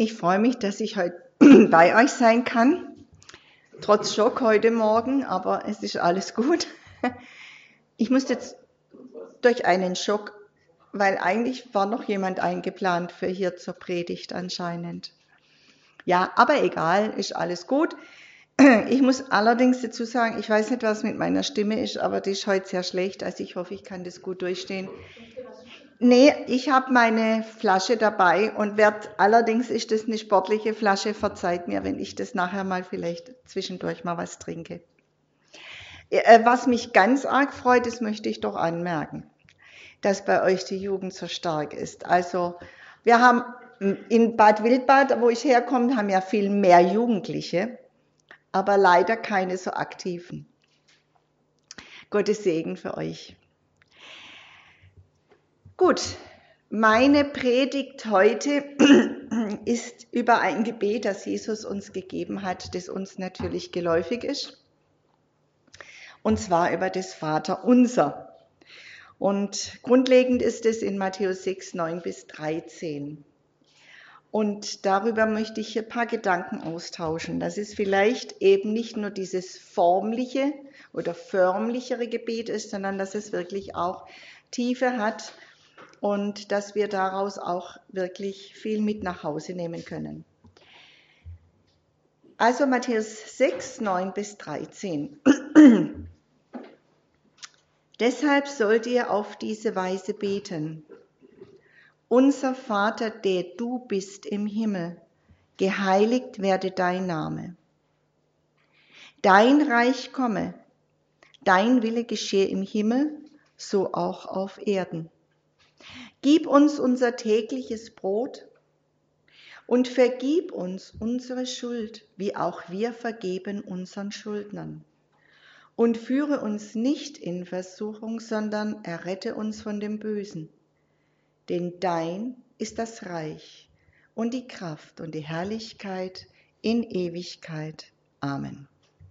Ich freue mich, dass ich heute bei euch sein kann, trotz Schock heute Morgen, aber es ist alles gut. Ich musste jetzt durch einen Schock, weil eigentlich war noch jemand eingeplant für hier zur Predigt anscheinend. Ja, aber egal, ist alles gut. Ich muss allerdings dazu sagen, ich weiß nicht, was mit meiner Stimme ist, aber die ist heute sehr schlecht, also ich hoffe, ich kann das gut durchstehen. Nee, ich habe meine Flasche dabei und allerdings ist das eine sportliche Flasche, verzeiht mir, wenn ich das nachher mal vielleicht zwischendurch mal was trinke. Was mich ganz arg freut, das möchte ich doch anmerken, dass bei euch die Jugend so stark ist. Also wir haben in Bad Wildbad, wo ich herkomme, haben ja viel mehr Jugendliche, aber leider keine so aktiven. Gottes Segen für euch. Gut, meine Predigt heute ist über ein Gebet, das Jesus uns gegeben hat, das uns natürlich geläufig ist, und zwar über das Vaterunser. Und grundlegend ist es in Matthäus 6, 9-13. Und darüber möchte ich hier ein paar Gedanken austauschen. Das ist vielleicht eben nicht nur dieses formliche oder förmlichere Gebet ist, sondern dass es wirklich auch Tiefe hat und dass wir daraus auch wirklich viel mit nach Hause nehmen können. Also Matthäus 6, 9-13. Deshalb sollt ihr auf diese Weise beten. Unser Vater, der du bist im Himmel, geheiligt werde dein Name. Dein Reich komme, dein Wille geschehe im Himmel, so auch auf Erden. Gib uns unser tägliches Brot und vergib uns unsere Schuld, wie auch wir vergeben unseren Schuldnern. Und führe uns nicht in Versuchung, sondern errette uns von dem Bösen. Denn dein ist das Reich und die Kraft und die Herrlichkeit in Ewigkeit. Amen.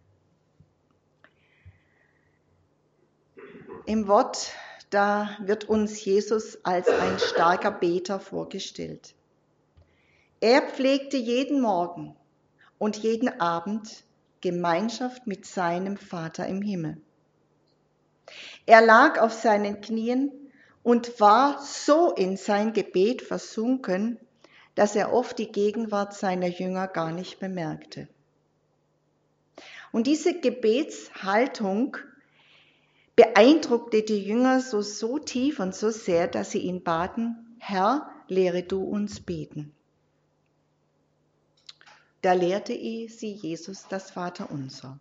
Im Wort, da wird uns Jesus als ein starker Beter vorgestellt. Er pflegte jeden Morgen und jeden Abend Gemeinschaft mit seinem Vater im Himmel. Er lag auf seinen Knien und war so in sein Gebet versunken, dass er oft die Gegenwart seiner Jünger gar nicht bemerkte. Und diese Gebetshaltung beeindruckte die Jünger so tief und so sehr, dass sie ihn baten: Herr, lehre du uns beten. Da lehrte sie Jesus das Vaterunser.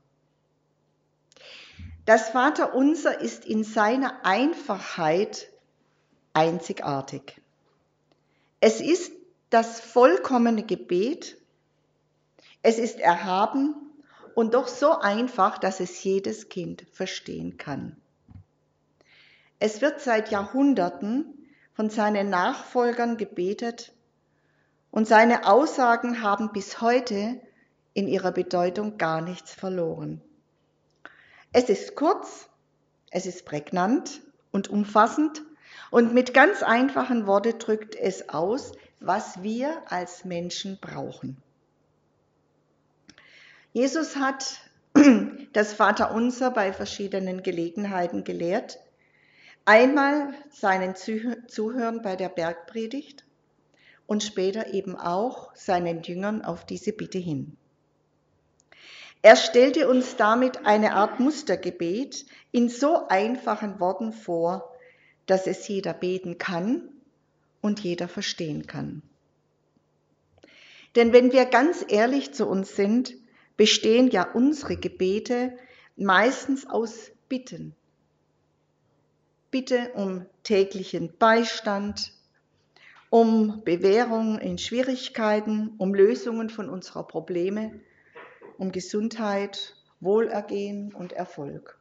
Das Vaterunser ist in seiner Einfachheit einzigartig. Es ist das vollkommene Gebet, es ist erhaben und doch so einfach, dass es jedes Kind verstehen kann. Es wird seit Jahrhunderten von seinen Nachfolgern gebetet und seine Aussagen haben bis heute in ihrer Bedeutung gar nichts verloren. Es ist kurz, es ist prägnant und umfassend und mit ganz einfachen Worten drückt es aus, was wir als Menschen brauchen. Jesus hat das Vaterunser bei verschiedenen Gelegenheiten gelehrt. Einmal seinen Zuhörern bei der Bergpredigt und später eben auch seinen Jüngern auf diese Bitte hin. Er stellte uns damit eine Art Mustergebet in so einfachen Worten vor, dass es jeder beten kann und jeder verstehen kann. Denn wenn wir ganz ehrlich zu uns sind, bestehen ja unsere Gebete meistens aus Bitten. Bitte um täglichen Beistand, um Bewährung in Schwierigkeiten, um Lösungen von unserer Probleme, um Gesundheit, Wohlergehen und Erfolg.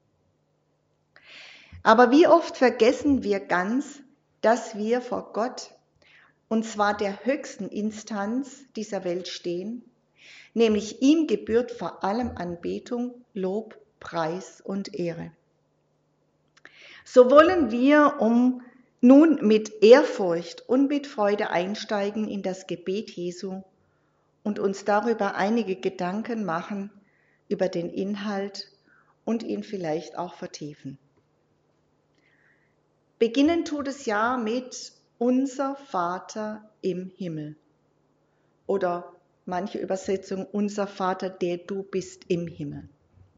Aber wie oft vergessen wir ganz, dass wir vor Gott, und zwar der höchsten Instanz dieser Welt stehen, nämlich ihm gebührt vor allem Anbetung, Lob, Preis und Ehre. So wollen wir um nun mit Ehrfurcht und mit Freude einsteigen in das Gebet Jesu und uns darüber einige Gedanken machen über den Inhalt und ihn vielleicht auch vertiefen. Beginnen tut es ja mit Unser Vater im Himmel oder manche Übersetzung Unser Vater, der du bist im Himmel.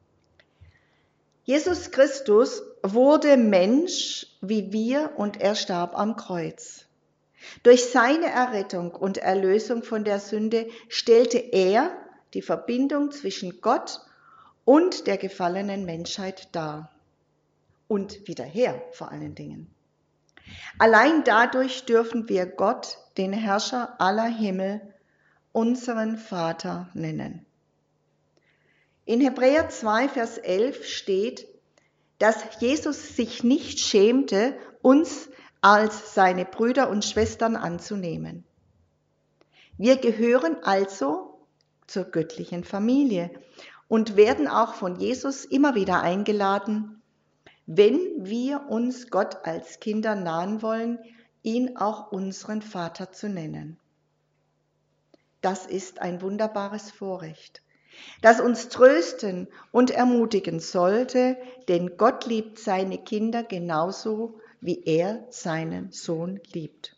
Jesus Christus wurde Mensch wie wir und er starb am Kreuz. Durch seine Errettung und Erlösung von der Sünde stellte er die Verbindung zwischen Gott und der gefallenen Menschheit dar. Und wieder her, vor allen Dingen. Allein dadurch dürfen wir Gott, den Herrscher aller Himmel, unseren Vater nennen. In Hebräer 2, Vers 11 steht, dass Jesus sich nicht schämte, uns als seine Brüder und Schwestern anzunehmen. Wir gehören also zur göttlichen Familie und werden auch von Jesus immer wieder eingeladen, wenn wir uns Gott als Kinder nahen wollen, ihn auch unseren Vater zu nennen. Das ist ein wunderbares Vorrecht, das uns trösten und ermutigen sollte, denn Gott liebt seine Kinder genauso, wie er seinen Sohn liebt.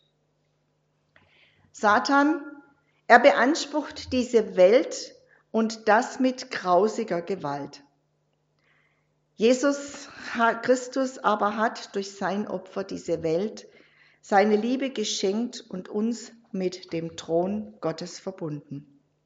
Satan, er beansprucht diese Welt und das mit grausiger Gewalt. Jesus Christus aber hat durch sein Opfer diese Welt seine Liebe geschenkt und uns mit dem Thron Gottes verbunden.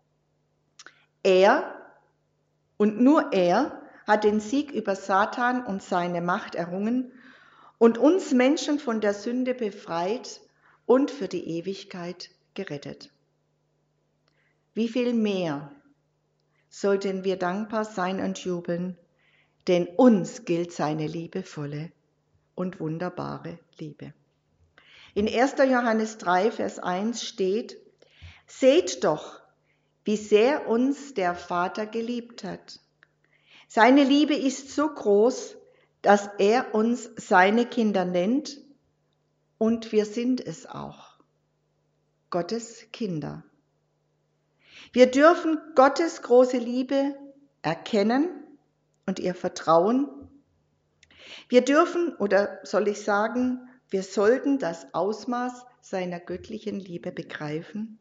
Er und nur er hat den Sieg über Satan und seine Macht errungen und uns Menschen von der Sünde befreit und für die Ewigkeit gerettet. Wie viel mehr sollten wir dankbar sein und jubeln, denn uns gilt seine liebevolle und wunderbare Liebe. In 1. Johannes 3, Vers 1 steht, seht doch, wie sehr uns der Vater geliebt hat. Seine Liebe ist so groß, dass er uns seine Kinder nennt und wir sind es auch, Gottes Kinder. Wir dürfen Gottes große Liebe erkennen und ihr vertrauen. Wir dürfen, oder soll ich sagen, wir sollten das Ausmaß seiner göttlichen Liebe begreifen.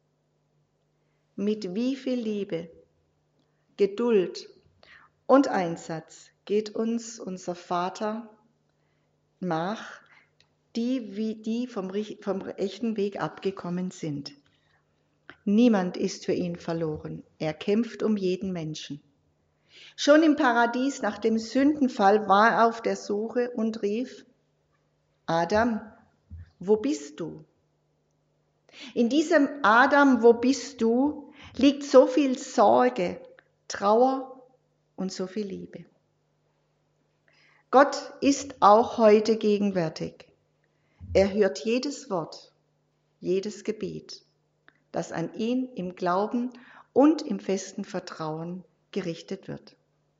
Mit wie viel Liebe, Geduld und Einsatz geht uns unser Vater nach, die vom echten Weg abgekommen sind. Niemand ist für ihn verloren. Er kämpft um jeden Menschen. Schon im Paradies nach dem Sündenfall war er auf der Suche und rief, Adam, wo bist du? In diesem Adam, wo bist du, liegt so viel Sorge, Trauer und so viel Liebe. Gott ist auch heute gegenwärtig. Er hört jedes Wort, jedes Gebet, das an ihn im Glauben und im festen Vertrauen gerichtet wird.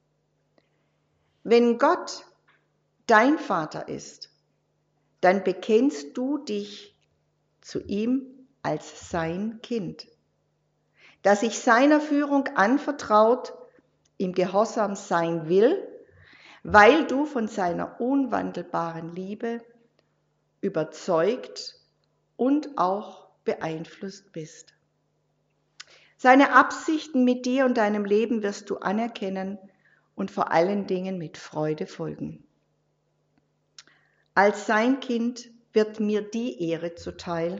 Wenn Gott dein Vater ist, dann bekennst du dich zu ihm als sein Kind, das sich seiner Führung anvertraut, im Gehorsam sein will, weil du von seiner unwandelbaren Liebe überzeugt und auch beeinflusst bist. Seine Absichten mit dir und deinem Leben wirst du anerkennen und vor allen Dingen mit Freude folgen. Als sein Kind wird mir die Ehre zuteil,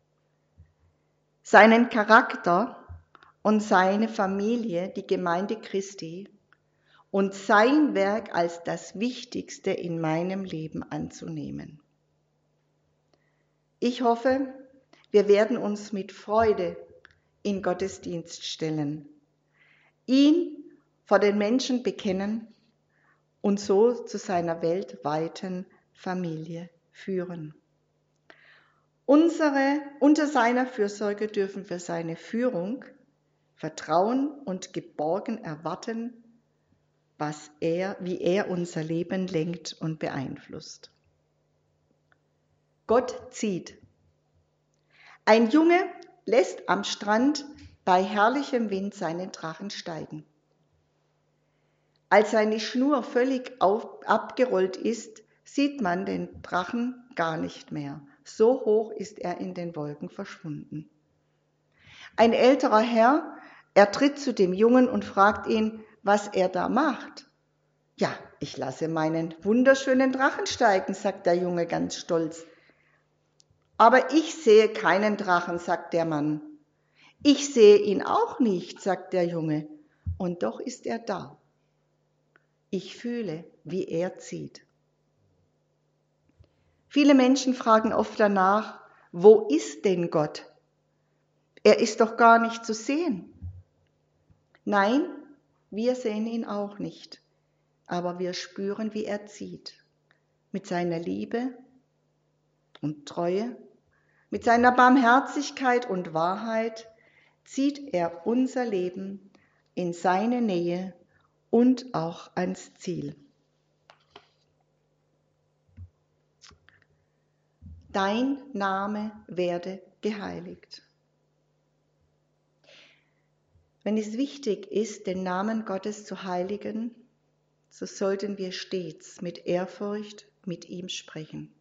seinen Charakter und seine Familie, die Gemeinde Christi, und sein Werk als das Wichtigste in meinem Leben anzunehmen. Ich hoffe, wir werden uns mit Freude in Gottesdienst stellen, ihn vor den Menschen bekennen und so zu seiner weltweiten Familie führen. Unter seiner Fürsorge dürfen wir seine Führung vertrauen und geborgen erwarten, wie er unser Leben lenkt und beeinflusst. Gott zieht. Ein Junge lässt am Strand bei herrlichem Wind seinen Drachen steigen. Als seine Schnur völlig abgerollt ist, sieht man den Drachen gar nicht mehr. So hoch ist er in den Wolken verschwunden. Ein älterer Herr, er tritt zu dem Jungen und fragt ihn, was er da macht. Ja, ich lasse meinen wunderschönen Drachen steigen, sagt der Junge ganz stolz. Aber ich sehe keinen Drachen, sagt der Mann. Ich sehe ihn auch nicht, sagt der Junge. Und doch ist er da. Ich fühle, wie er zieht. Viele Menschen fragen oft danach, wo ist denn Gott? Er ist doch gar nicht zu sehen. Nein, wir sehen ihn auch nicht, aber wir spüren, wie er zieht. Mit seiner Liebe und Treue, mit seiner Barmherzigkeit und Wahrheit zieht er unser Leben in seine Nähe und auch ans Ziel. Dein Name werde geheiligt. Wenn es wichtig ist, den Namen Gottes zu heiligen, so sollten wir stets mit Ehrfurcht mit ihm sprechen.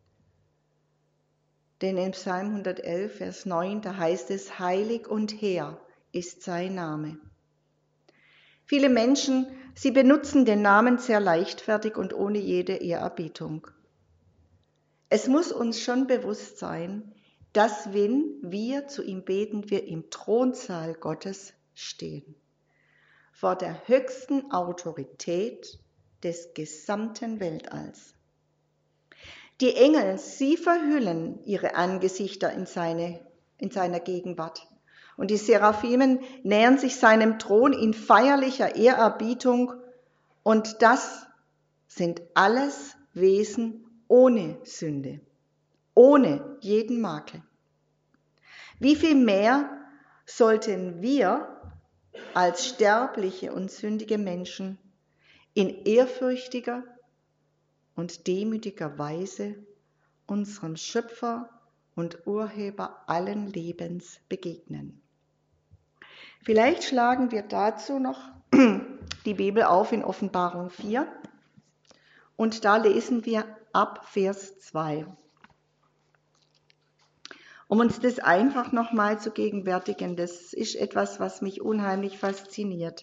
Denn im Psalm 111, Vers 9, da heißt es, heilig und hehr ist sein Name. Viele Menschen, sie benutzen den Namen sehr leichtfertig und ohne jede Ehrerbietung. Es muss uns schon bewusst sein, dass wenn wir zu ihm beten, wir im Thronsaal Gottes stehen, vor der höchsten Autorität des gesamten Weltalls. Die Engel, sie verhüllen ihre Angesichter in seiner Gegenwart. Und die Seraphimen nähern sich seinem Thron in feierlicher Ehrerbietung. Und das sind alles Wesen ohne Sünde, ohne jeden Makel. Wie viel mehr sollten wir als sterbliche und sündige Menschen in ehrfürchtiger und demütiger Weise unserem Schöpfer und Urheber allen Lebens begegnen. Vielleicht schlagen wir dazu noch die Bibel auf in Offenbarung 4 und da lesen wir ab Vers 2. Um uns das einfach nochmal zu gegenwärtigen, das ist etwas, was mich unheimlich fasziniert.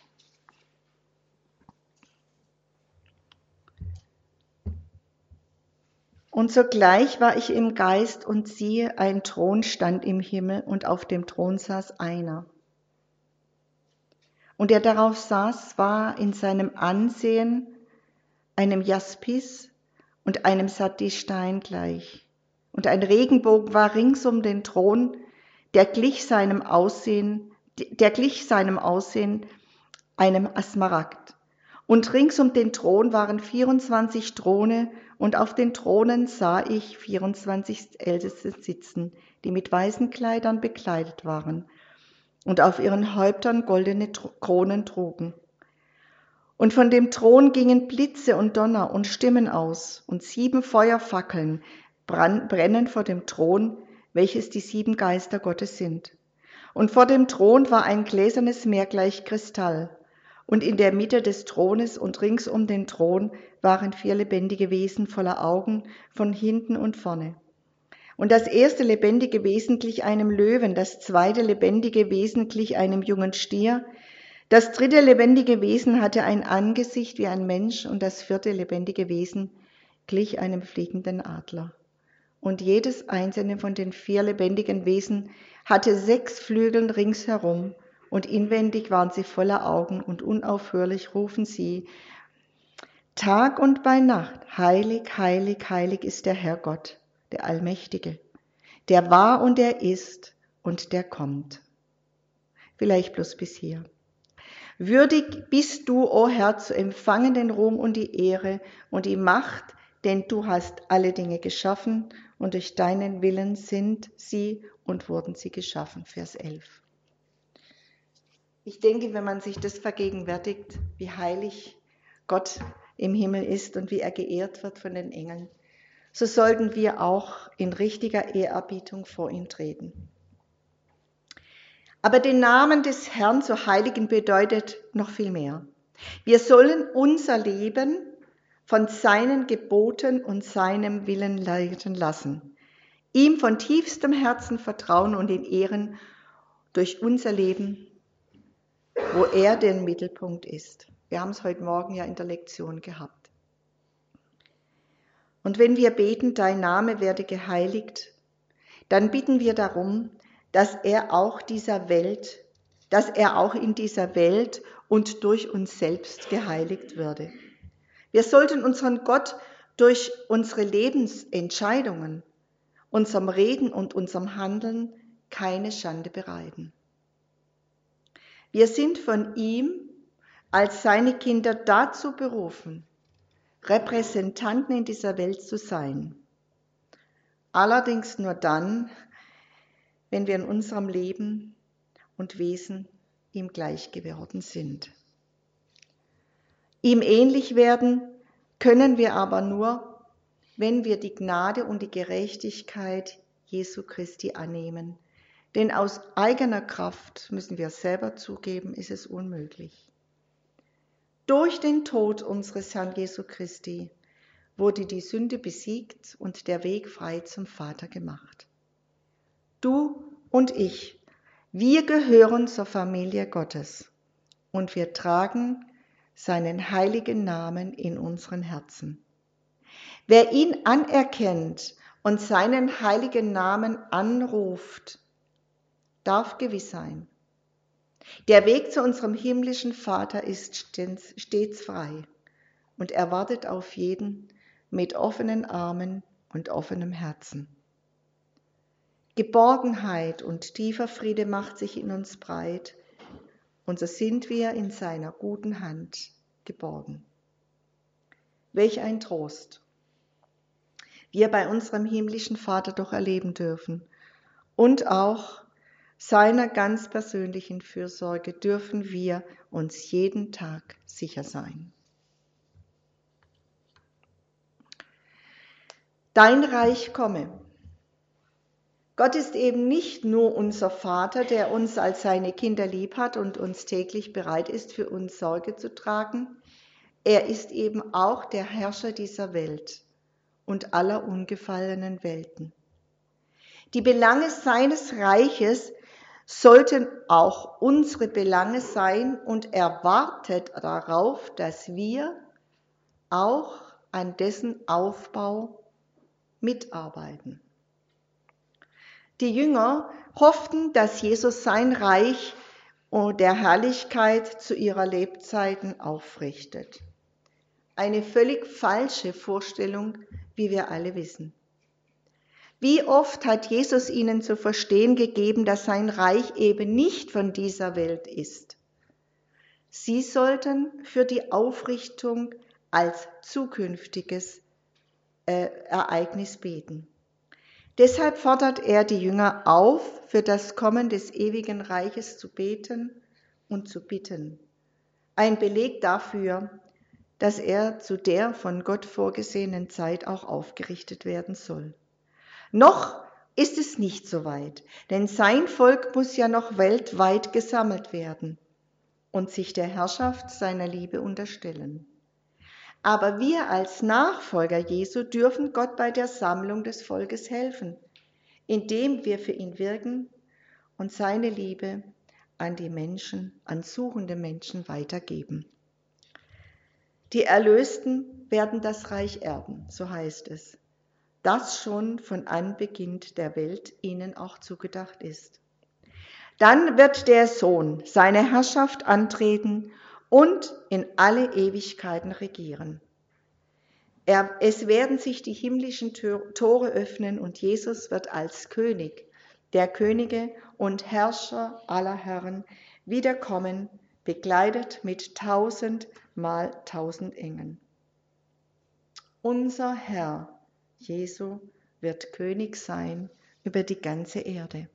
Und sogleich war ich im Geist und siehe, ein Thron stand im Himmel und auf dem Thron saß einer. Und der darauf saß, war in seinem Ansehen einem Jaspis und einem Satystein gleich. Und ein Regenbogen war rings um den Thron, der glich seinem Aussehen einem Smaragd. Und rings um den Thron waren 24 Throne, und auf den Thronen sah ich 24 Älteste sitzen, die mit weißen Kleidern bekleidet waren und auf ihren Häuptern goldene Kronen trugen. Und von dem Thron gingen Blitze und Donner und Stimmen aus, und 7 Feuerfackeln brennen vor dem Thron, welches die 7 Geister Gottes sind. Und vor dem Thron war ein gläsernes Meer gleich Kristall. Und in der Mitte des Thrones und rings um den Thron waren 4 lebendige Wesen voller Augen von hinten und vorne. Und das erste lebendige Wesen glich einem Löwen, das zweite lebendige Wesen glich einem jungen Stier, das dritte lebendige Wesen hatte ein Angesicht wie ein Mensch und das vierte lebendige Wesen glich einem fliegenden Adler. Und jedes einzelne von den 4 lebendigen Wesen hatte 6 Flügel ringsherum, und inwendig waren sie voller Augen, und unaufhörlich rufen sie, Tag und bei Nacht, heilig, heilig, heilig ist der Herr Gott, der Allmächtige, der war und der ist und der kommt. Vielleicht bloß bis hier. Würdig bist du, o Herr, zu empfangen den Ruhm und die Ehre und die Macht, denn du hast alle Dinge geschaffen und durch deinen Willen sind sie und wurden sie geschaffen. Vers 11. Ich denke, wenn man sich das vergegenwärtigt, wie heilig Gott im Himmel ist und wie er geehrt wird von den Engeln, so sollten wir auch in richtiger Ehrerbietung vor ihn treten. Aber den Namen des Herrn zu heiligen bedeutet noch viel mehr. Wir sollen unser Leben von seinen Geboten und seinem Willen leiten lassen, ihm von tiefstem Herzen vertrauen und ihn ehren durch unser Leben, wo er der Mittelpunkt ist. Wir haben es heute Morgen ja in der Lektion gehabt. Und wenn wir beten, dein Name werde geheiligt, dann bitten wir darum, dass er auch in dieser Welt und durch uns selbst geheiligt würde. Wir sollten unseren Gott durch unsere Lebensentscheidungen, unserem Reden und unserem Handeln keine Schande bereiten. Wir sind von ihm als seine Kinder dazu berufen, Repräsentanten in dieser Welt zu sein. Allerdings nur dann, wenn wir in unserem Leben und Wesen ihm gleich geworden sind. Ihm ähnlich werden können wir aber nur, wenn wir die Gnade und die Gerechtigkeit Jesu Christi annehmen. Denn aus eigener Kraft, müssen wir selber zugeben, ist es unmöglich. Durch den Tod unseres Herrn Jesu Christi wurde die Sünde besiegt und der Weg frei zum Vater gemacht. Du und ich, wir gehören zur Familie Gottes und wir tragen seinen heiligen Namen in unseren Herzen. Wer ihn anerkennt und seinen heiligen Namen anruft, darf gewiss sein. Der Weg zu unserem himmlischen Vater ist stets frei und er wartet auf jeden mit offenen Armen und offenem Herzen. Geborgenheit und tiefer Friede macht sich in uns breit und so sind wir in seiner guten Hand geborgen. Welch ein Trost wir bei unserem himmlischen Vater doch erleben dürfen und auch seiner ganz persönlichen Fürsorge dürfen wir uns jeden Tag sicher sein. Dein Reich komme. Gott ist eben nicht nur unser Vater, der uns als seine Kinder lieb hat und uns täglich bereit ist, für uns Sorge zu tragen. Er ist eben auch der Herrscher dieser Welt und aller ungefallenen Welten. Die Belange seines Reiches sollten auch unsere Belange sein und er wartet darauf, dass wir auch an dessen Aufbau mitarbeiten. Die Jünger hofften, dass Jesus sein Reich und der Herrlichkeit zu ihrer Lebzeiten aufrichtet. Eine völlig falsche Vorstellung, wie wir alle wissen. Wie oft hat Jesus ihnen zu verstehen gegeben, dass sein Reich eben nicht von dieser Welt ist. Sie sollten für die Aufrichtung als zukünftiges Ereignis beten. Deshalb fordert er die Jünger auf, für das Kommen des ewigen Reiches zu beten und zu bitten. Ein Beleg dafür, dass er zu der von Gott vorgesehenen Zeit auch aufgerichtet werden soll. Noch ist es nicht so weit, denn sein Volk muss ja noch weltweit gesammelt werden und sich der Herrschaft seiner Liebe unterstellen. Aber wir als Nachfolger Jesu dürfen Gott bei der Sammlung des Volkes helfen, indem wir für ihn wirken und seine Liebe an die Menschen, an suchende Menschen weitergeben. Die Erlösten werden das Reich erben, so heißt es, das schon von Anbeginn der Welt ihnen auch zugedacht ist. Dann wird der Sohn seine Herrschaft antreten und in alle Ewigkeiten regieren. Es werden sich die himmlischen Tore öffnen und Jesus wird als König der Könige und Herrscher aller Herren wiederkommen, begleitet mit 1000 mal 1000 Engeln. Unser Herr Jesu wird König sein über die ganze Erde.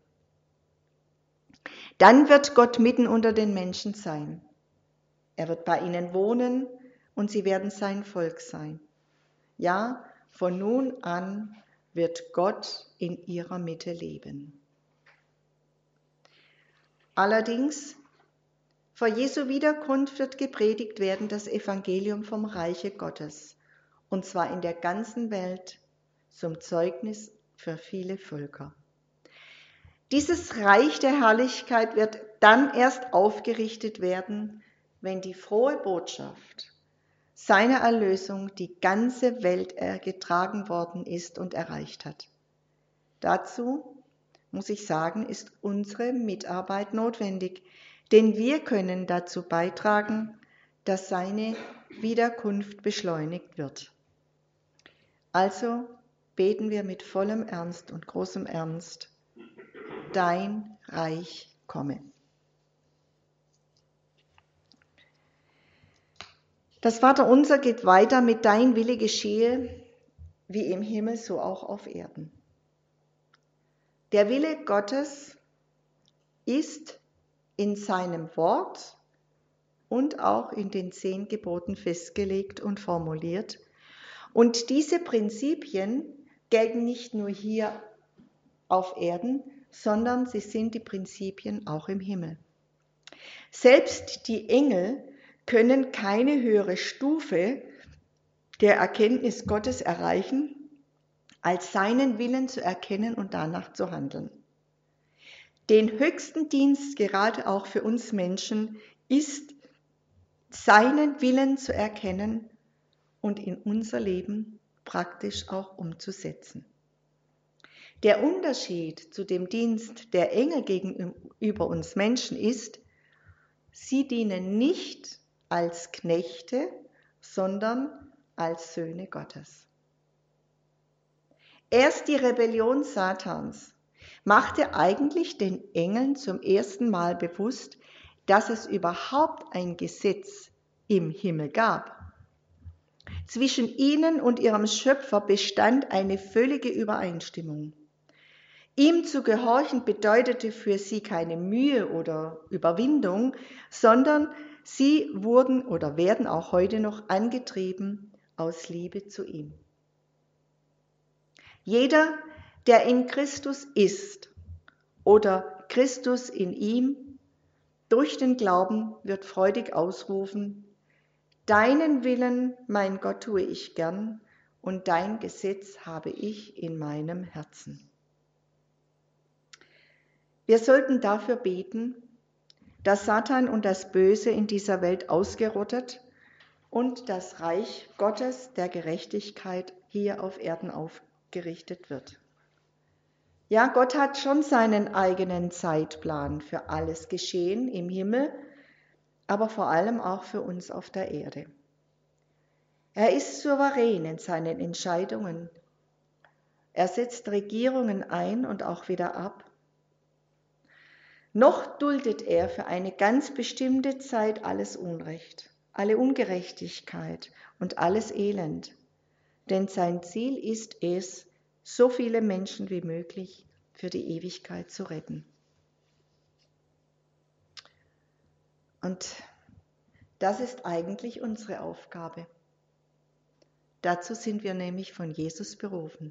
Dann wird Gott mitten unter den Menschen sein. Er wird bei ihnen wohnen und sie werden sein Volk sein. Ja, Von nun an wird Gott in ihrer Mitte leben. Allerdings, vor Jesu Wiederkunft wird gepredigt werden das Evangelium vom Reiche Gottes, und zwar in der ganzen Welt zum Zeugnis für viele Völker. Dieses Reich der Herrlichkeit wird dann erst aufgerichtet werden, wenn die frohe Botschaft seiner Erlösung die ganze Welt getragen worden ist und erreicht hat. Dazu, muss ich sagen, ist unsere Mitarbeit notwendig, denn wir können dazu beitragen, dass seine Wiederkunft beschleunigt wird. Also beten wir mit vollem Ernst und großem Ernst: Dein Reich komme. Das Vaterunser geht weiter mit Dein Wille geschehe, wie im Himmel, so auch auf Erden. Der Wille Gottes ist in seinem Wort und auch in den 10 Geboten festgelegt und formuliert. Und diese Prinzipien gelten nicht nur hier auf Erden, sondern sie sind die Prinzipien auch im Himmel. Selbst die Engel können keine höhere Stufe der Erkenntnis Gottes erreichen, als seinen Willen zu erkennen und danach zu handeln. Den höchsten Dienst, gerade auch für uns Menschen, ist, seinen Willen zu erkennen und in unser Leben praktisch auch umzusetzen. Der Unterschied zu dem Dienst der Engel gegenüber uns Menschen ist, sie dienen nicht als Knechte, sondern als Söhne Gottes. Erst die Rebellion Satans machte eigentlich den Engeln zum ersten Mal bewusst, dass es überhaupt ein Gesetz im Himmel gab. Zwischen ihnen und ihrem Schöpfer bestand eine völlige Übereinstimmung. Ihm zu gehorchen bedeutete für sie keine Mühe oder Überwindung, sondern sie wurden oder werden auch heute noch angetrieben aus Liebe zu ihm. Jeder, der in Christus ist oder Christus in ihm, durch den Glauben wird freudig ausrufen: Deinen Willen, mein Gott, tue ich gern, und dein Gesetz habe ich in meinem Herzen. Wir sollten dafür beten, dass Satan und das Böse in dieser Welt ausgerottet und das Reich Gottes der Gerechtigkeit hier auf Erden aufgerichtet wird. Ja, Gott hat schon seinen eigenen Zeitplan für alles Geschehen im Himmel, aber vor allem auch für uns auf der Erde. Er ist souverän in seinen Entscheidungen. Er setzt Regierungen ein und auch wieder ab. Noch duldet er für eine ganz bestimmte Zeit alles Unrecht, alle Ungerechtigkeit und alles Elend. Denn sein Ziel ist es, so viele Menschen wie möglich für die Ewigkeit zu retten. Und das ist eigentlich unsere Aufgabe. Dazu sind wir nämlich von Jesus berufen.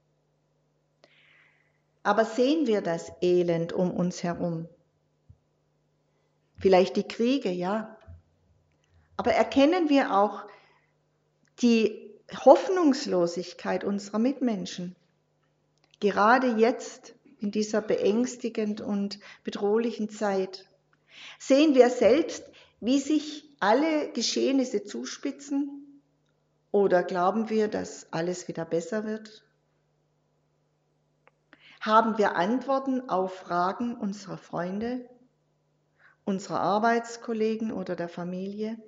Aber sehen wir das Elend um uns herum? Vielleicht die Kriege, ja. Aber erkennen wir auch die Hoffnungslosigkeit unserer Mitmenschen? Gerade jetzt in dieser beängstigend und bedrohlichen Zeit sehen wir selbst, wie sich alle Geschehnisse zuspitzen, oder glauben wir, dass alles wieder besser wird? Haben wir Antworten auf Fragen unserer Freunde, unserer Arbeitskollegen oder der Familie?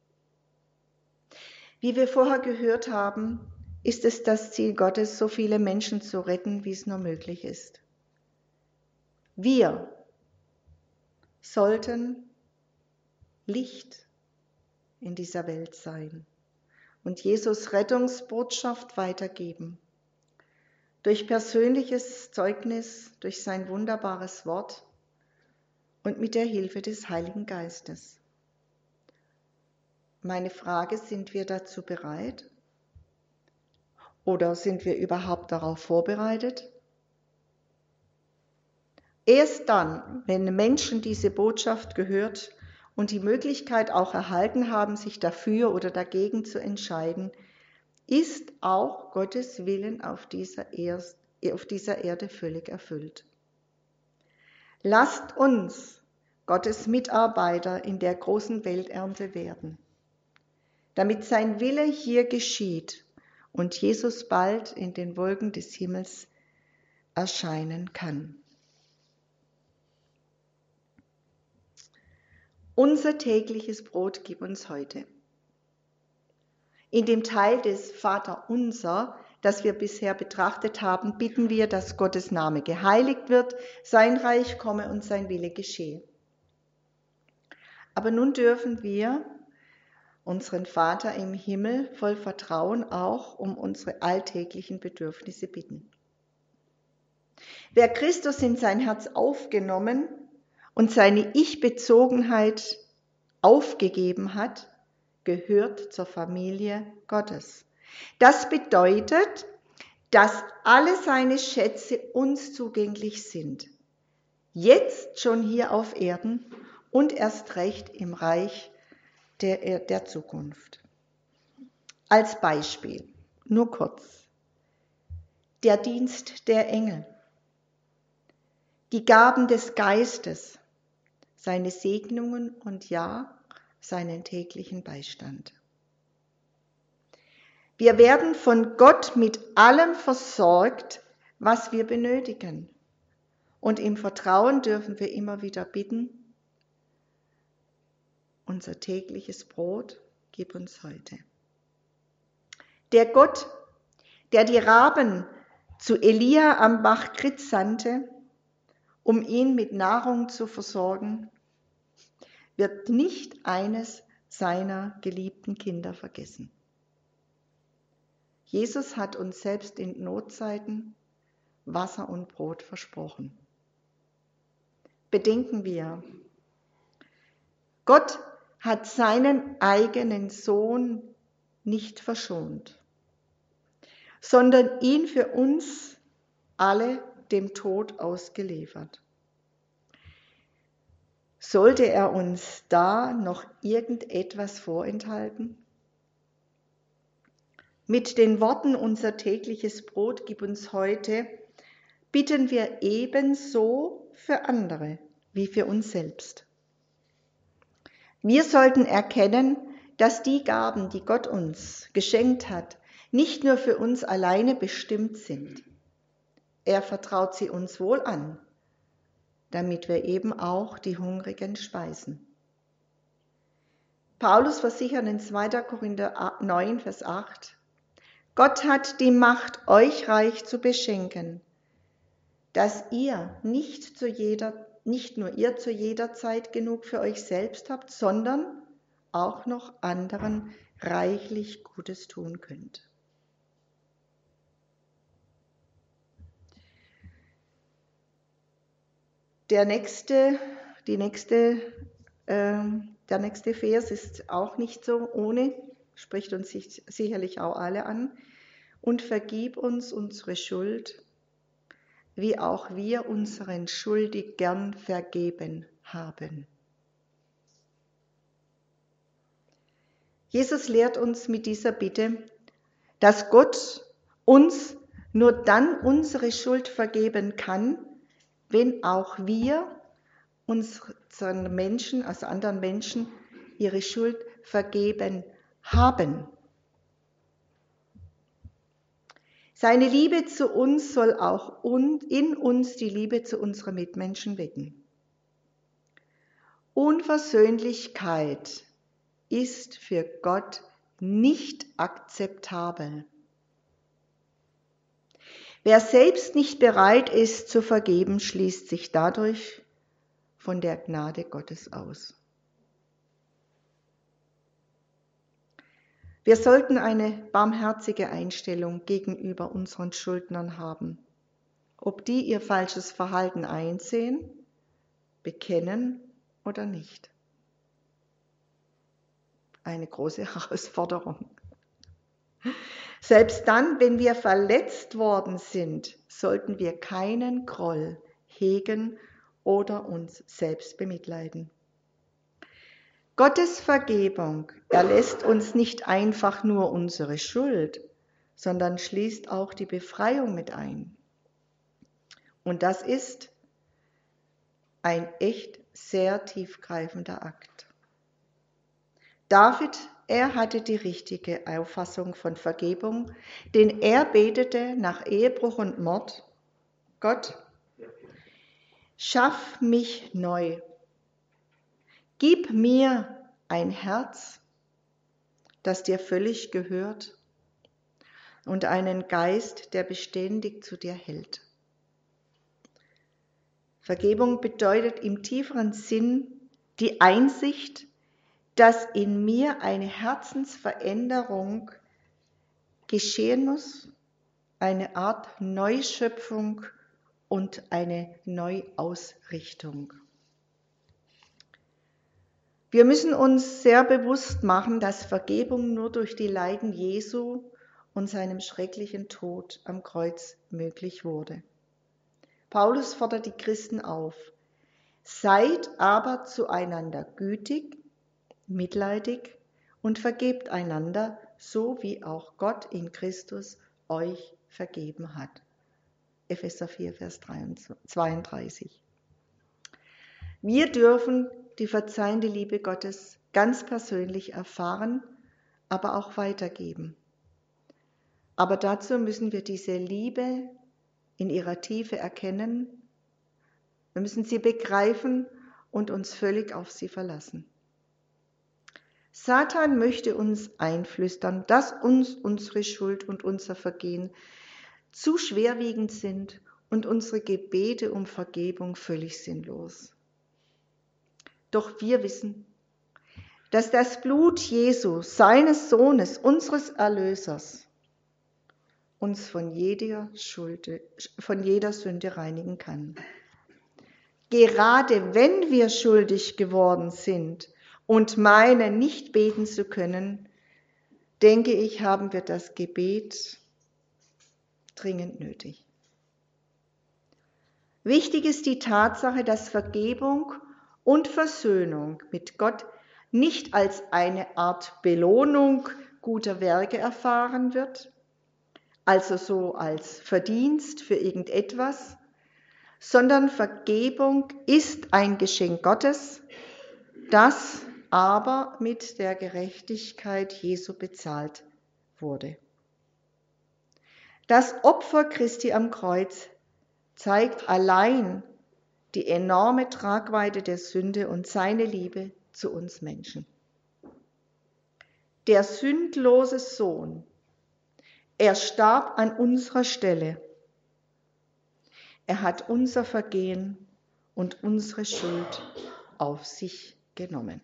Wie wir vorher gehört haben, ist es das Ziel Gottes, so viele Menschen zu retten, wie es nur möglich ist. Wir sollten Licht in dieser Welt sein und Jesus Rettungsbotschaft weitergeben. Durch persönliches Zeugnis, durch sein wunderbares Wort und mit der Hilfe des Heiligen Geistes. Meine Frage: Sind wir dazu bereit? Oder sind wir überhaupt darauf vorbereitet? Erst dann, wenn Menschen diese Botschaft gehört und die Möglichkeit auch erhalten haben, sich dafür oder dagegen zu entscheiden, ist auch Gottes Willen auf dieser Erde völlig erfüllt. Lasst uns Gottes Mitarbeiter in der großen Welternte werden, damit sein Wille hier geschieht und Jesus bald in den Wolken des Himmels erscheinen kann. Unser tägliches Brot gib uns heute. In dem Teil des Vaterunser, das wir bisher betrachtet haben, bitten wir, dass Gottes Name geheiligt wird, sein Reich komme und sein Wille geschehe. Aber nun dürfen wir unseren Vater im Himmel voll Vertrauen auch um unsere alltäglichen Bedürfnisse bitten. Wer Christus in sein Herz aufgenommen und seine Ich-Bezogenheit aufgegeben hat, gehört zur Familie Gottes. Das bedeutet, dass alle seine Schätze uns zugänglich sind. Jetzt schon hier auf Erden und erst recht im Reich der Zukunft. Als Beispiel, nur kurz, der Dienst der Engel, die Gaben des Geistes, seine Segnungen und ja, seinen täglichen Beistand. Wir werden von Gott mit allem versorgt, was wir benötigen. Und im Vertrauen dürfen wir immer wieder bitten, unser tägliches Brot gib uns heute. Der Gott, der die Raben zu Elia am Bach Krit sandte, um ihn mit Nahrung zu versorgen, wird nicht eines seiner geliebten Kinder vergessen. Jesus hat uns selbst in Notzeiten Wasser und Brot versprochen. Bedenken wir, Gott hat seinen eigenen Sohn nicht verschont, sondern ihn für uns alle dem Tod ausgeliefert. Sollte er uns da noch irgendetwas vorenthalten? Mit den Worten unser tägliches Brot gib uns heute, bitten wir ebenso für andere wie für uns selbst. Wir sollten erkennen, dass die Gaben, die Gott uns geschenkt hat, nicht nur für uns alleine bestimmt sind. Er vertraut sie uns wohl an, damit wir eben auch die Hungrigen speisen. Paulus versichert in 2. Korinther 9, Vers 8, Gott hat die Macht, euch reich zu beschenken, dass ihr nicht nur ihr zu jeder Zeit genug für euch selbst habt, sondern auch noch anderen reichlich Gutes tun könnt. Der nächste Vers ist auch nicht so ohne, spricht uns sicherlich auch alle an. Und vergib uns unsere Schuld, wie auch wir unseren Schuldigern vergeben haben. Jesus lehrt uns mit dieser Bitte, dass Gott uns nur dann unsere Schuld vergeben kann, wenn auch wir unseren Menschen, also anderen Menschen, ihre Schuld vergeben haben. Seine Liebe zu uns soll auch in uns die Liebe zu unseren Mitmenschen wecken. Unversöhnlichkeit ist für Gott nicht akzeptabel. Wer selbst nicht bereit ist zu vergeben, schließt sich dadurch von der Gnade Gottes aus. Wir sollten eine barmherzige Einstellung gegenüber unseren Schuldnern haben, ob die ihr falsches Verhalten einsehen, bekennen oder nicht. Eine große Herausforderung. Selbst dann, wenn wir verletzt worden sind, sollten wir keinen Groll hegen oder uns selbst bemitleiden. Gottes Vergebung erlässt uns nicht einfach nur unsere Schuld, sondern schließt auch die Befreiung mit ein. Und das ist ein echt sehr tiefgreifender Akt. David, er hatte die richtige Auffassung von Vergebung, denn er betete nach Ehebruch und Mord: Gott, schaff mich neu. Gib mir ein Herz, das dir völlig gehört, und einen Geist, der beständig zu dir hält. Vergebung bedeutet im tieferen Sinn die Einsicht, dass in mir eine Herzensveränderung geschehen muss, eine Art Neuschöpfung und eine Neuausrichtung. Wir müssen uns sehr bewusst machen, dass Vergebung nur durch die Leiden Jesu und seinem schrecklichen Tod am Kreuz möglich wurde. Paulus fordert die Christen auf: Seid aber zueinander gütig, mitleidig und vergebt einander, so wie auch Gott in Christus euch vergeben hat. Epheser 4, Vers 32. Wir dürfen die verzeihende Liebe Gottes ganz persönlich erfahren, aber auch weitergeben. Aber dazu müssen wir diese Liebe in ihrer Tiefe erkennen. Wir müssen sie begreifen und uns völlig auf sie verlassen. Satan möchte uns einflüstern, dass uns unsere Schuld und unser Vergehen zu schwerwiegend sind und unsere Gebete um Vergebung völlig sinnlos. Doch wir wissen, dass das Blut Jesu, seines Sohnes, unseres Erlösers, uns von jeder Sünde reinigen kann. Gerade wenn wir schuldig geworden sind und meinen, nicht beten zu können, denke ich, haben wir das Gebet dringend nötig. Wichtig ist die Tatsache, dass Vergebung und Versöhnung mit Gott nicht als eine Art Belohnung guter Werke erfahren wird, also so als Verdienst für irgendetwas, sondern Vergebung ist ein Geschenk Gottes, das aber mit der Gerechtigkeit Jesu bezahlt wurde. Das Opfer Christi am Kreuz zeigt allein die enorme Tragweite der Sünde und seine Liebe zu uns Menschen. Der sündlose Sohn, er starb an unserer Stelle. Er hat unser Vergehen und unsere Schuld auf sich genommen.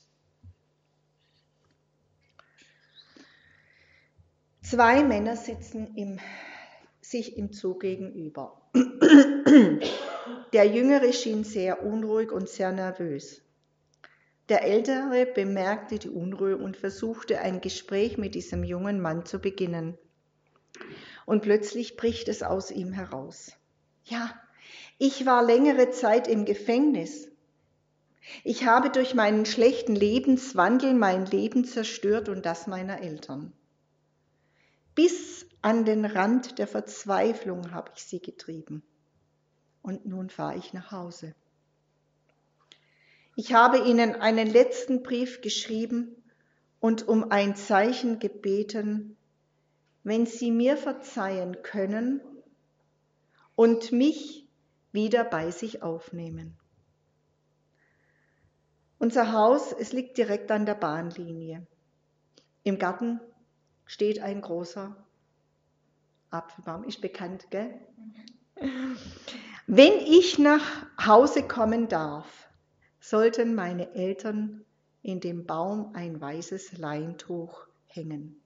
Zwei Männer sitzen sich im Zug gegenüber. Der Jüngere schien sehr unruhig und sehr nervös. Der Ältere bemerkte die Unruhe und versuchte, ein Gespräch mit diesem jungen Mann zu beginnen. Und plötzlich bricht es aus ihm heraus: Ja, ich war längere Zeit im Gefängnis. Ich habe durch meinen schlechten Lebenswandel mein Leben zerstört und das meiner Eltern. Bis an den Rand der Verzweiflung habe ich sie getrieben. Und nun fahre ich nach Hause. Ich habe ihnen einen letzten Brief geschrieben und um ein Zeichen gebeten, wenn sie mir verzeihen können und mich wieder bei sich aufnehmen. Unser Haus, es liegt direkt an der Bahnlinie. Im Garten steht ein großer Apfelbaum, ist bekannt, gell? Wenn ich nach Hause kommen darf, sollten meine Eltern in dem Baum ein weißes Leintuch hängen.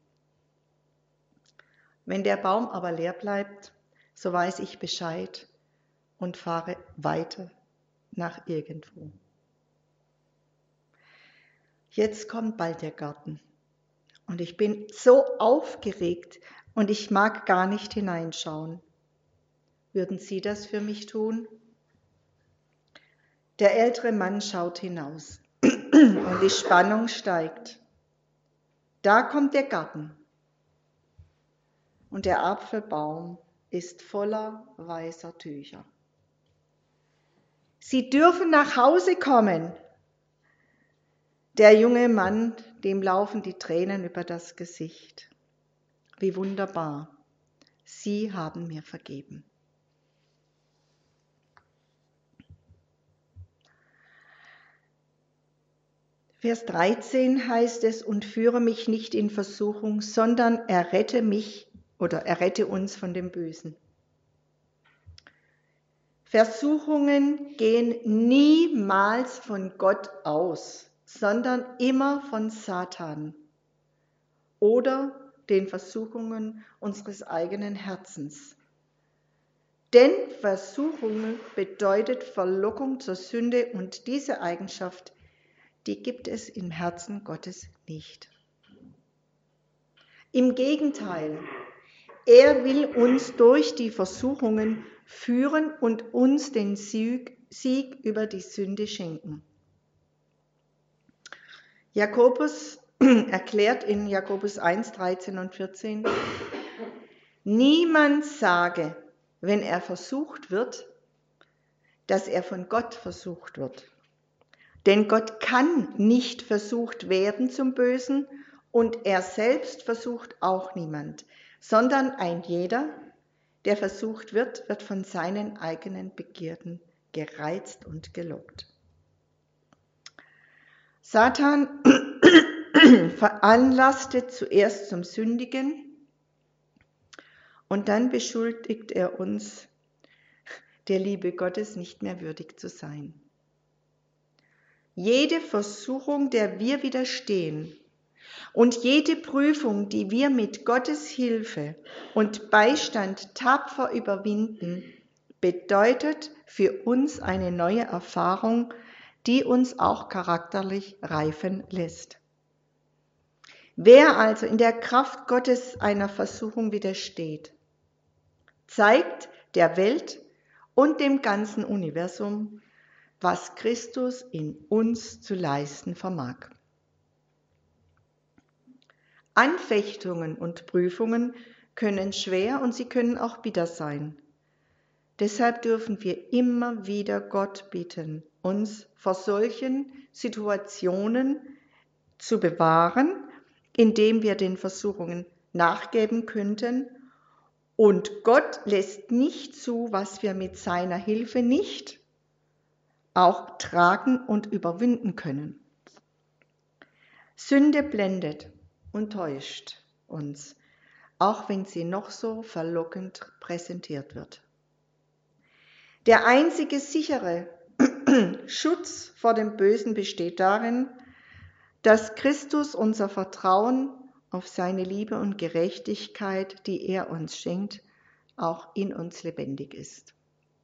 Wenn der Baum aber leer bleibt, so weiß ich Bescheid und fahre weiter nach irgendwo. Jetzt kommt bald der Garten Und ich bin so aufgeregt und ich mag gar nicht hineinschauen. Würden Sie das für mich tun? Der ältere Mann schaut hinaus und die Spannung steigt. Da kommt der Garten und der Apfelbaum ist voller weißer Tücher. Sie dürfen nach Hause kommen. Der junge Mann, dem laufen die Tränen über das Gesicht. Wie wunderbar. Sie haben mir vergeben. Vers 13 heißt es, und führe mich nicht in Versuchung, sondern errette mich oder errette uns von dem Bösen. Versuchungen gehen niemals von Gott aus, sondern immer von Satan oder den Versuchungen unseres eigenen Herzens. Denn Versuchung bedeutet Verlockung zur Sünde und diese Eigenschaft, die gibt es im Herzen Gottes nicht. Im Gegenteil, er will uns durch die Versuchungen führen und uns den Sieg über die Sünde schenken. Jakobus erklärt in Jakobus 1, 13 und 14, niemand sage, wenn er versucht wird, dass er von Gott versucht wird. Denn Gott kann nicht versucht werden zum Bösen und er selbst versucht auch niemand, sondern ein jeder, der versucht wird, wird von seinen eigenen Begierden gereizt und gelockt. Satan veranlasste zuerst zum Sündigen und dann beschuldigt er uns, der Liebe Gottes nicht mehr würdig zu sein. Jede Versuchung, der wir widerstehen und jede Prüfung, die wir mit Gottes Hilfe und Beistand tapfer überwinden, bedeutet für uns eine neue Erfahrung, die uns auch charakterlich reifen lässt. Wer also in der Kraft Gottes einer Versuchung widersteht, zeigt der Welt und dem ganzen Universum, was Christus in uns zu leisten vermag. Anfechtungen und Prüfungen können schwer und sie können auch bitter sein. Deshalb dürfen wir immer wieder Gott bitten, uns vor solchen Situationen zu bewahren, indem wir den Versuchungen nachgeben könnten. Und Gott lässt nicht zu, was wir mit seiner Hilfe nicht auch tragen und überwinden können. Sünde blendet und täuscht uns, auch wenn sie noch so verlockend präsentiert wird. Der einzige sichere Schutz vor dem Bösen besteht darin, dass Christus unser Vertrauen auf seine Liebe und Gerechtigkeit, die er uns schenkt, auch in uns lebendig ist.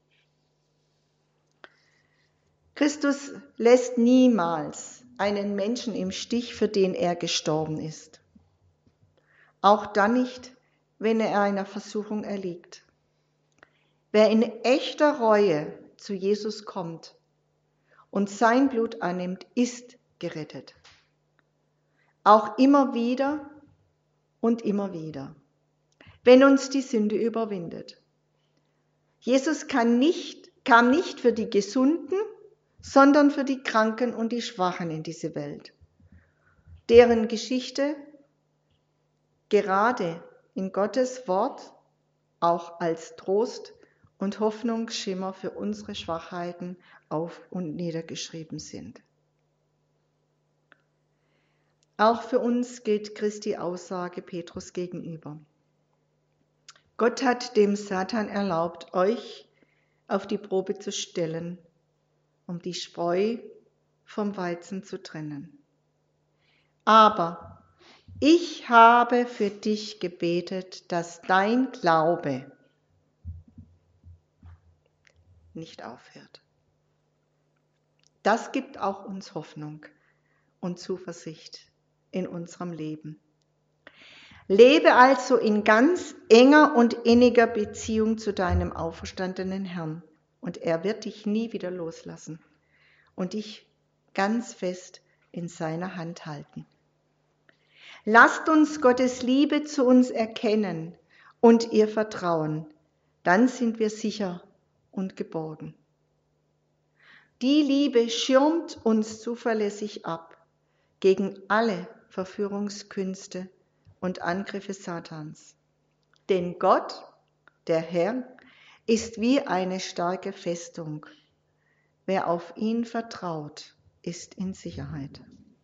Christus lässt niemals einen Menschen im Stich, für den er gestorben ist. Auch dann nicht, wenn er einer Versuchung erliegt. Wer in echter Reue zu Jesus kommt und sein Blut annimmt, ist gerettet. Auch immer wieder und immer wieder, wenn uns die Sünde überwindet. Jesus kam nicht für die Gesunden, sondern für die Kranken und die Schwachen in diese Welt, deren Geschichte gerade in Gottes Wort auch als Trost und Hoffnungsschimmer für unsere Schwachheiten auf- und niedergeschrieben sind. Auch für uns gilt Christi Aussage Petrus gegenüber. Gott hat dem Satan erlaubt, euch auf die Probe zu stellen, um die Spreu vom Weizen zu trennen. Aber ich habe für dich gebetet, dass dein Glaube nicht aufhört. Das gibt auch uns Hoffnung und Zuversicht in unserem Leben. Lebe also in ganz enger und inniger Beziehung zu deinem auferstandenen Herrn und er wird dich nie wieder loslassen und dich ganz fest in seiner Hand halten. Lasst uns Gottes Liebe zu uns erkennen und ihr vertrauen, dann sind wir sicher und geborgen. Die Liebe schirmt uns zuverlässig ab gegen alle Verführungskünste und Angriffe Satans. Denn Gott, der Herr, ist wie eine starke Festung. Wer auf ihn vertraut, ist in Sicherheit.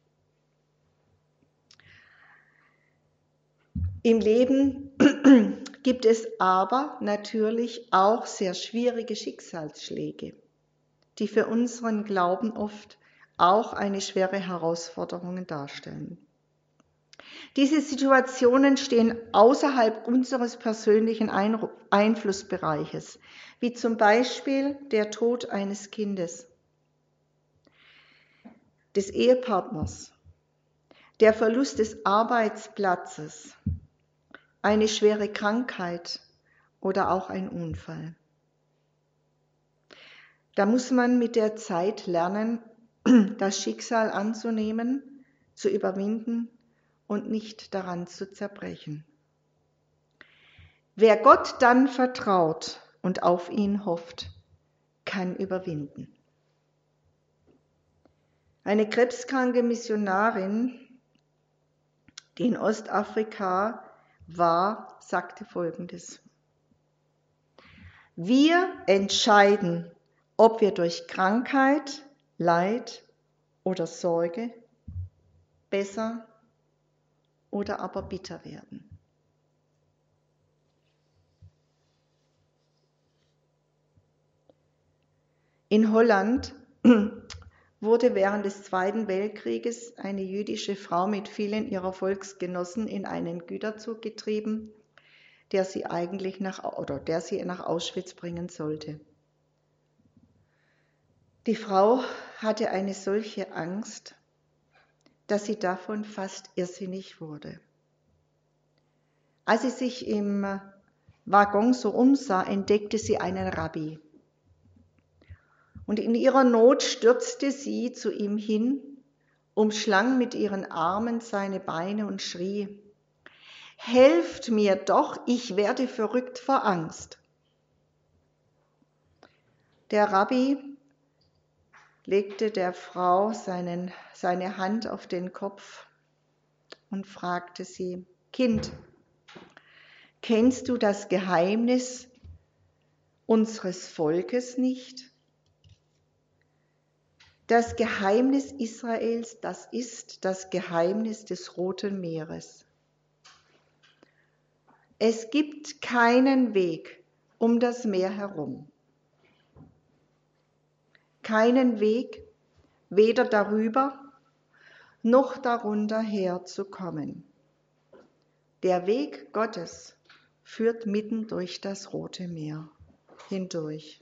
Im Leben gibt es aber natürlich auch sehr schwierige Schicksalsschläge, die für unseren Glauben oft auch eine schwere Herausforderung darstellen. Diese Situationen stehen außerhalb unseres persönlichen Einflussbereiches, wie zum Beispiel der Tod eines Kindes, des Ehepartners, der Verlust des Arbeitsplatzes, eine schwere Krankheit oder auch ein Unfall. Da muss man mit der Zeit lernen, das Schicksal anzunehmen, zu überwinden und nicht daran zu zerbrechen. Wer Gott dann vertraut und auf ihn hofft, kann überwinden. Eine krebskranke Missionarin, die in Ostafrika war, sagte Folgendes: Wir entscheiden, ob wir durch Krankheit, Leid oder Sorge besser oder aber bitter werden. In Holland wurde während des Zweiten Weltkrieges eine jüdische Frau mit vielen ihrer Volksgenossen in einen Güterzug getrieben, der sie nach Auschwitz bringen sollte. Die Frau hatte eine solche Angst, dass sie davon fast irrsinnig wurde. Als sie sich im Waggon so umsah, entdeckte sie einen Rabbi. Und in ihrer Not stürzte sie zu ihm hin, umschlang mit ihren Armen seine Beine und schrie: Helft mir doch, ich werde verrückt vor Angst. Der Rabbi legte der Frau seine Hand auf den Kopf und fragte sie: Kind, kennst du das Geheimnis unseres Volkes nicht? Das Geheimnis Israels, das ist das Geheimnis des Roten Meeres. Es gibt keinen Weg um das Meer herum. Keinen Weg, weder darüber noch darunter herzukommen. Der Weg Gottes führt mitten durch das Rote Meer hindurch.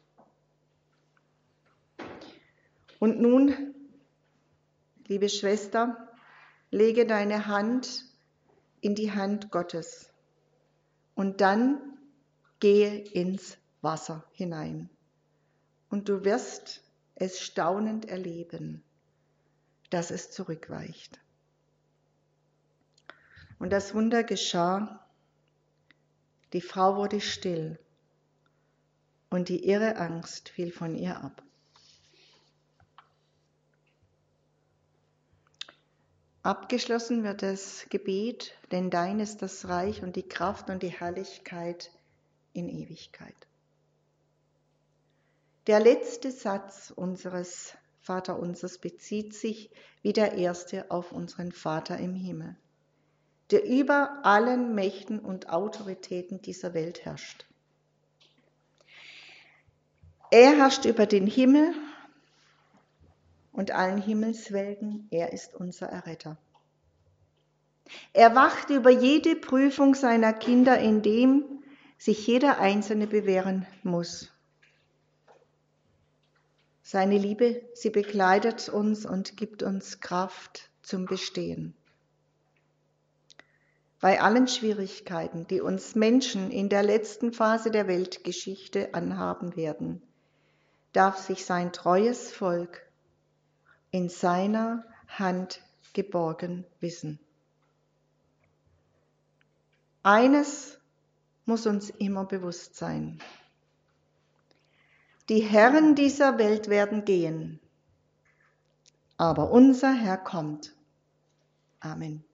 Und nun, liebe Schwester, lege deine Hand in die Hand Gottes und dann gehe ins Wasser hinein. Und du wirst es staunend erleben, dass es zurückweicht. Und das Wunder geschah. Die Frau wurde still und die irre Angst fiel von ihr ab. Abgeschlossen wird das Gebet, denn dein ist das Reich und die Kraft und die Herrlichkeit in Ewigkeit. Der letzte Satz unseres Vaterunsers bezieht sich wie der erste auf unseren Vater im Himmel, der über allen Mächten und Autoritäten dieser Welt herrscht. Er herrscht über den Himmel und allen Himmelswelten, er ist unser Erretter. Er wacht über jede Prüfung seiner Kinder, in dem sich jeder Einzelne bewähren muss. Seine Liebe, sie begleitet uns und gibt uns Kraft zum Bestehen. bei allen Schwierigkeiten, die uns Menschen in der letzten Phase der Weltgeschichte anhaben werden, darf sich sein treues Volk in seiner Hand geborgen wissen. Eines muss uns immer bewusst sein: Die Herren dieser Welt werden gehen, aber unser Herr kommt. Amen.